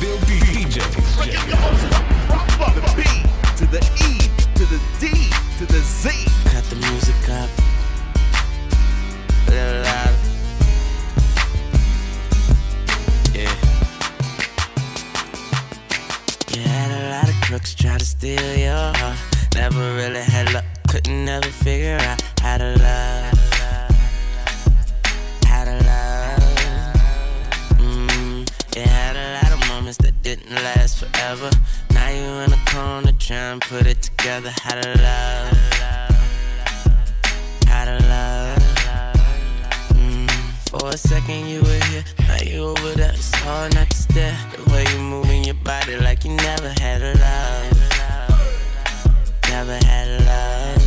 Nashville DJ. From the B to the E to the D to the Z. Cut the music up. A little louder. Yeah. You had a lot of crooks try to steal your heart. Never really had luck, couldn't never figure out how to love. How to love. You had a lot of moments that didn't last forever. Now you in a corner trying to put it together. How to love. How to love. For a second you were here, now you over there. It's hard not to stare. The way you moving your body like you never had a love. Never had a love.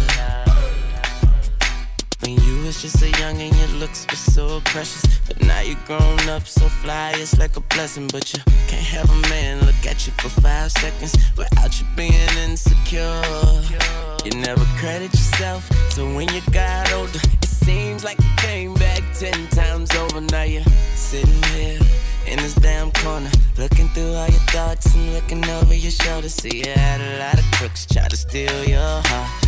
When you was just a youngin', your looks were so precious. But now you grown up, so fly, it's like a blessing. But you can't have a man look at you for 5 seconds without you being insecure. You never credit yourself, so when you got older, it seems like you came back 10 times over. Now you're sitting here in this damn corner, looking through all your thoughts and looking over your shoulder. See, you had a lot of crooks try to steal your heart.